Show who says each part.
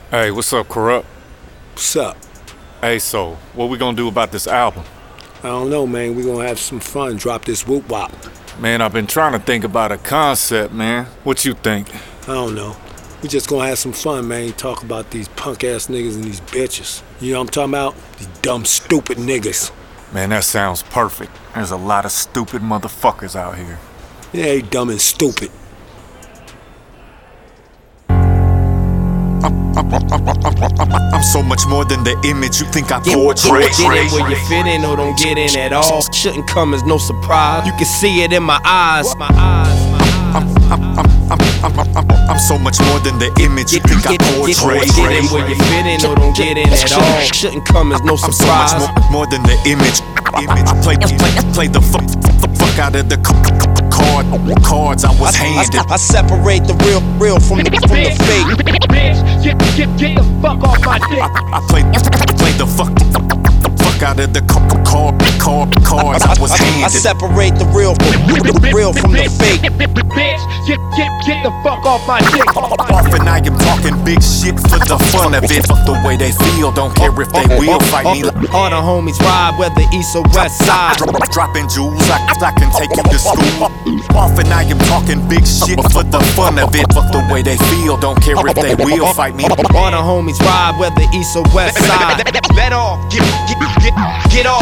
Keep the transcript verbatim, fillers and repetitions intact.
Speaker 1: Hey, what's up, Corrupt?
Speaker 2: What's up?
Speaker 1: Hey, so, what we gonna do about this album?
Speaker 2: I don't know, man. We gonna have some fun. Drop this whoop wop.
Speaker 1: Man, I've been trying to think about a concept, man. What you think?
Speaker 2: I don't know. We just gonna have some fun, man. Talk about these punk ass niggas and these bitches. You know what I'm talking about? These dumb, stupid niggas.
Speaker 1: Man, that sounds perfect. There's a lot of stupid motherfuckers out here.
Speaker 2: Yeah, they dumb and stupid.
Speaker 3: I'm so much more than the image you think I
Speaker 4: Get,
Speaker 3: portray.
Speaker 4: get, get in where you fit in or don't get in at all. Shouldn't come as no surprise. You can see it in my eyes. My eyes, my eyes.
Speaker 3: I'm, I'm, I'm, I'm, I'm, I'm, I'm, I'm so much more than the image you think I portray.
Speaker 4: Get in where you fit in or don't get in at all. Shouldn't come as no
Speaker 3: I'm so
Speaker 4: surprise.
Speaker 3: much more, more than the image. Image play, play, play the fuck, fuck out of the card, cards I was handed.
Speaker 4: I, I, I separate the real, real from the, from the fake.
Speaker 5: Bitch, get, get, get the fuck off my dick.
Speaker 3: I, I play, play the fuck, fuck out of the card, card, cards I was handed.
Speaker 4: I separate the real, real from the fake.
Speaker 5: Bitch, get, get, get the fuck off my dick.
Speaker 3: Often I am talking big shit for the fun of it. Fuck the way they feel, don't care if they will fight me.
Speaker 4: All the homies ride, whether east or west side.
Speaker 3: Dropping jewels, I, I can take you to school. Often I am talking big shit for the fun of it. Fuck the way they feel, don't care if they will fight me.
Speaker 4: All the homies ride, whether east or west side.
Speaker 5: Let off, get, get, get, get off.